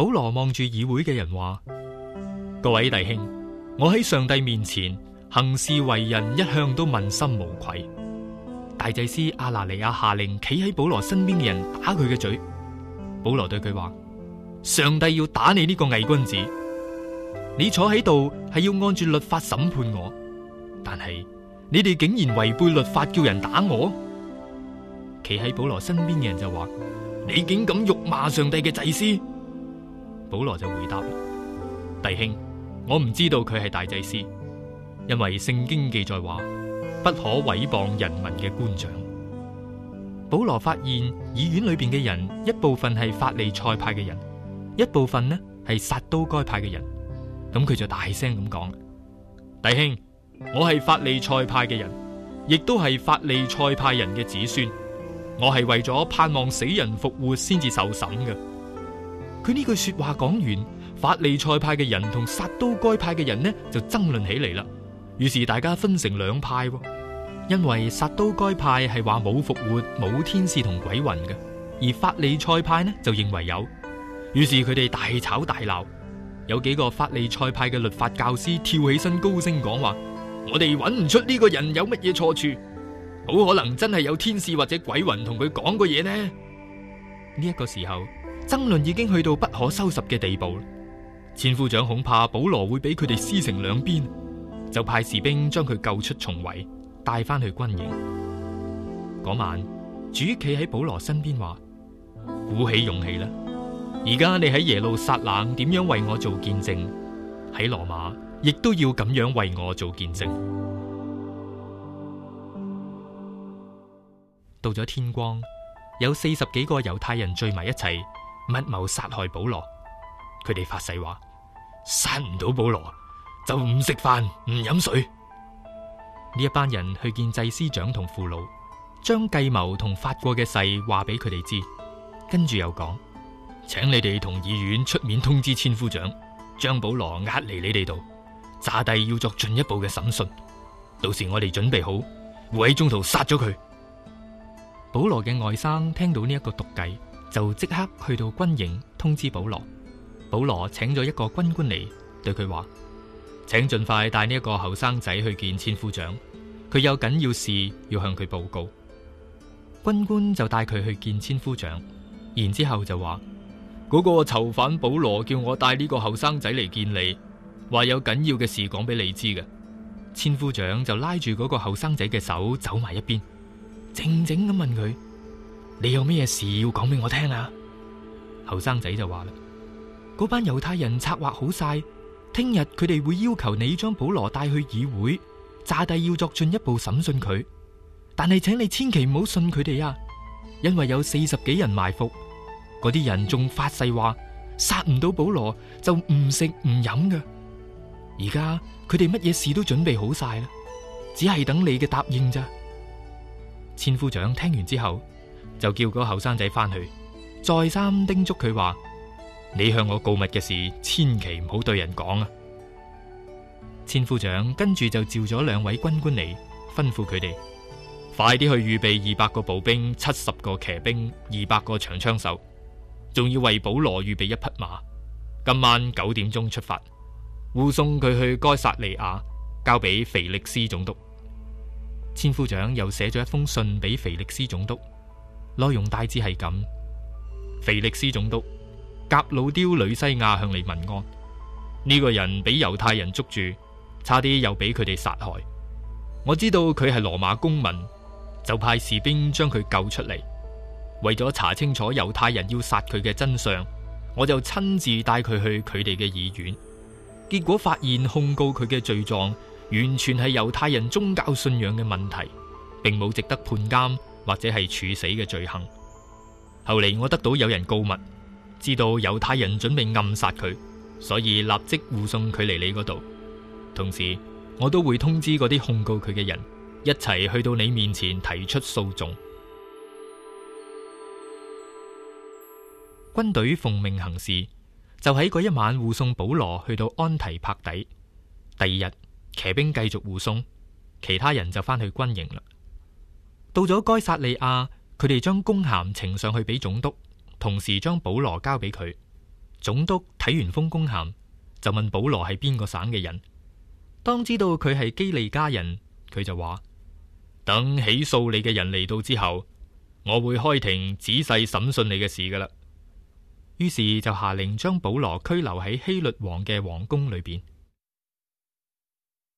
保羅望住議會嘅人話：各位弟兄，我喺上帝面前行事為人一向都問心無愧。大祭司亞拿尼亞下令企喺保羅身邊嘅人打佢嘅嘴。保羅對佢話：上帝要打你呢個偽君子，你坐喺度係要按住律法審判我，但係你哋竟然違背律法叫人打我。企喺保羅身邊嘅人就話：你竟敢辱罵上帝嘅祭司？保羅就回答：弟兄，我唔知道佢係大祭司，因為聖經記載話不可毀謗人民嘅官長。保羅發現議院裏邊嘅人，一部分係法利賽派嘅人，一部分呢係撒都該派嘅人。咁佢就大聲咁講：弟兄，我係法利賽派嘅人，亦都係法利賽派人嘅子孫。我係為咗盼望死人復活先至受審嘅。佢呢句說話講完，法利賽派嘅人同撒都該派嘅人呢就爭論起嚟啦。於是大家分成兩派，因為撒都該派係話冇復活、冇天使同鬼魂嘅，而法利賽派呢就認為有。於是佢哋大吵大鬧，有幾個法利賽派嘅律法教師跳起身高聲講話：我哋揾唔出呢個人有乜嘢錯處，好可能真係有天使或者鬼魂同佢講過嘢呢。呢一個時候，爭論已經去到不可收拾嘅地步。千夫長恐怕保羅會俾佢哋撕成兩邊，就派士兵將佢救出重圍，帶翻去軍營。嗰晚，主企喺保羅身邊話：鼓起勇氣啦！而家你喺耶路撒冷點樣為我做見證，喺羅馬亦都要咁樣為我做見證。到咗天光，有40幾個猶太人聚埋一齊，密謀殺害保羅。佢哋發誓話：殺唔到保羅就唔食飯唔飲水。呢一班人去見祭司長同俘虜，將計謀同發過嘅誓話俾佢哋知，跟住又講：請你哋同議院出面通知千夫長，將保羅押嚟你哋度，詐帝要作進一步嘅審訊。到時我哋準備好，會喺中途殺咗佢。保羅嘅外甥聽到呢一個毒計，就即刻去到軍營通知保羅。保羅請咗一個軍官嚟，對佢話：請盡快帶呢一個後生仔去見千夫長，佢有緊要事要向佢報告。軍官就帶佢去見千夫長，然之後就話：嗰個囚犯保羅叫我帶呢個後生仔嚟見你，話有緊要嘅事講俾你知嘅。千夫長就拉住嗰個後生仔嘅手走埋一邊，靜靜咁問佢：你有咩事要講俾我聽啊？後生仔就話啦：嗰班猶太人策劃好晒，聽日佢哋會要求你將保羅帶去議會，詐帝要作進一步審訊佢。但係請你千祈唔好信佢哋啊，因為有40幾人埋伏，嗰啲人仲發誓話殺唔到保羅就唔食唔飲㗎。而家佢哋乜嘢事都準備好晒啦，只係等你嘅答應咋。千夫長聽完之後，就叫個後生仔翻去，再三叮囑佢話：你向我告密嘅事，千祈唔好對人講啊！千夫長跟住就召咗2位軍官嚟，吩咐佢哋快啲去預備200個步兵、70個騎兵、200個長槍手，仲要為保羅預備1匹馬。今晚9點鐘出發，護送佢去該撒利亞，交俾腓力斯總督。千夫長又寫咗一封信俾腓力斯總督，內容大致係咁：腓力斯總督，革老丟呂西亞向你問安。呢個人俾猶太人捉住，差啲又俾佢哋殺害。我知道佢係羅馬公民，就派士兵將佢救出嚟。為咗查清楚猶太人要殺佢嘅真相，我就親自帶佢去佢哋嘅議院。結果發現控告佢嘅罪狀完全係猶太人宗教信仰嘅問題，並冇值得判監或者係處死嘅罪行。後嚟我得到有人告密，知道猶太人準備暗殺佢，所以立即護送佢嚟你嗰度。同時我都會通知嗰啲控告佢嘅人，一齊去到你面前提出訴訟。軍隊奉命行事，就喺嗰一晚護送保羅去到安提帕底。第二日騎兵繼續護送，其他人就翻去軍營啦。到咗該撒利亞，佢哋將公函呈上去俾總督，同時將保羅交俾佢。 總督睇完封公函，就問保羅係邊個省嘅人。當知道佢係基利家人，佢就話：等起訴你嘅人嚟到之後，我會開庭仔細審訊你嘅事噶啦。於是就下令將保羅拘留喺希律王嘅皇宮裏邊。